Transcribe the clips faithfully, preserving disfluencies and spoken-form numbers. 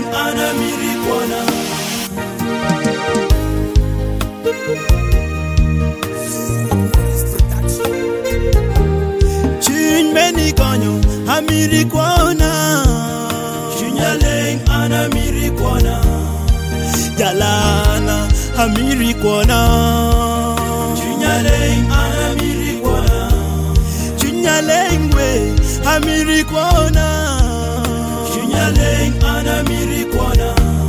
Chunyaleng anamirikwana. Chunyaleng konyo amirikwana. Chunyaleng anamirikwana. Jalana amirikwana. Chunyaleng anamirikwana. Chunyaleng we amirikwana. Chunyaleng anamirikwana.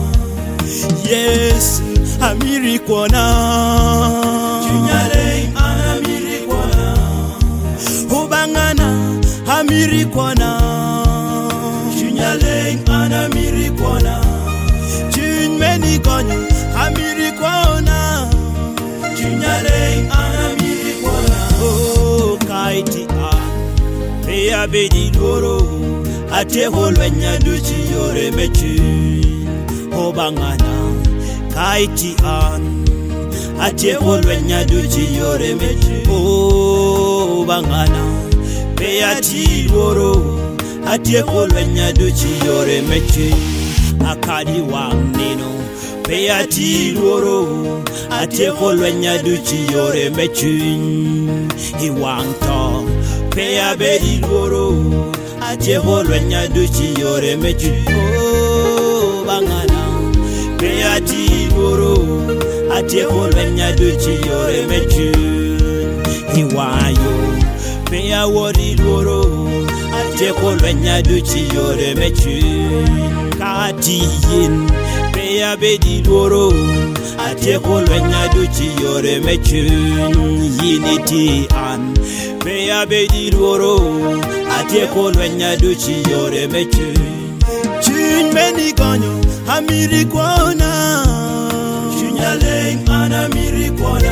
Yes, amirikwana. Chunyaleng anamirikwana. Ubangana amirikwana. Chunyaleng anamirikwana. Chunyaleng konyo amirikwana. Chunyaleng anamirikwana. Oh kaiti a peya bedi doro ate holwenya duchi yore mechi. Obangana kaiti an ate holwenya duchi yore mechi. Obangana peya ti doro ate holwenya duchi yore mechi. Akadi wangino peya ti doro ate holwenya duchi yore mechi. Iwangto peya bedi doro ate holwenya duchi yore mechi. Oh bangana peya ti doro ate holwenya duchi yore mechi. Iwayo peya wori doro ate holwenya duchi yore mechi. Kati yin peya bedi doro ate holwenya duchi yore mechi. Yiniti an peya bedi doro ate holwenya duchi yore mechi. Chunyaleng konyo amirikwana. Chunyaleng anamirikwana.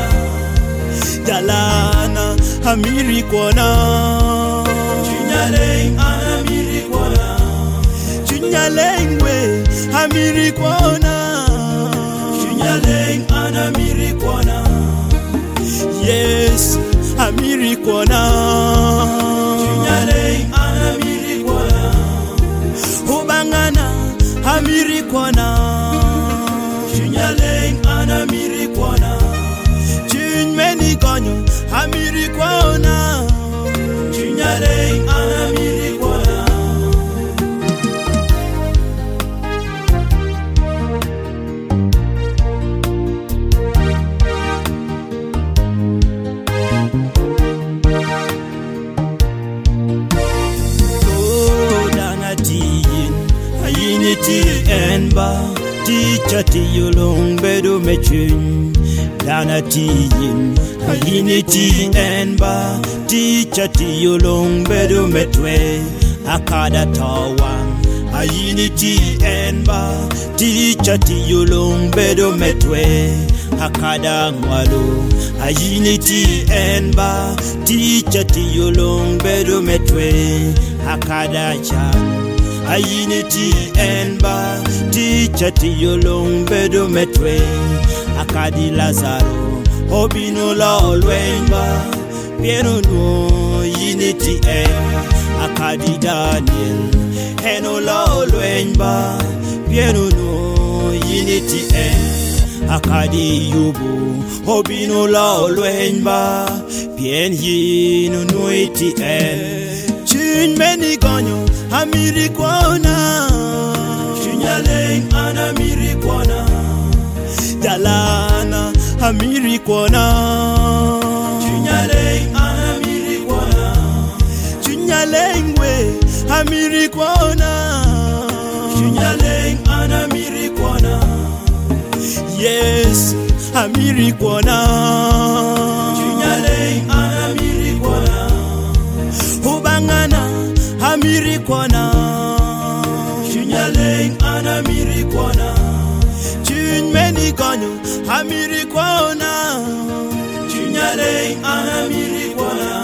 Jalana amirikwana. Chunyaleng anamirikwana. Chunyaleng we amirikwana. Chunyaleng anamirikwana. Yes, amirikwana. Chunyaleng anamirikwana. Ubangana amirikwana. Chunyaleng anamirikwana. Chunyaleng konyo amirikwana. Chunyaleng anamirikwana. Ayiniti enba ticha ti yulong bedo mechin. Dana tiyin ayiniti enba ticha ti yulong bedo metwe. Akada tawang ayiniti enba ticha ti yulong bedo metwe. Akada ngwalo ayiniti enba ticha ti yulong bedo metwe. Akada chan ayiniti enba ticha ti yolong bedo metwe. Akadi Lazaro obino la olwenba pieno no yiniti en. Akadi Daniel eno la olwenba pieno no yiniti en. Akadi Yubu obino la olwenba pien yinu no iti en. Chunyaleng konyo amirikwana. Chunyaleng anamirikwana. Jalana amirikwana. Chunyaleng anamirikwana. Chunyaleng we amirikwana. Chunyaleng anamirikwana. Yes, amirikwana. Chunyaleng anamirikwana. Ubangana amirikwana. Chunyaleng anamirikwana. Chunyaleng konyo amirikwana. Chunyaleng anamirikwana.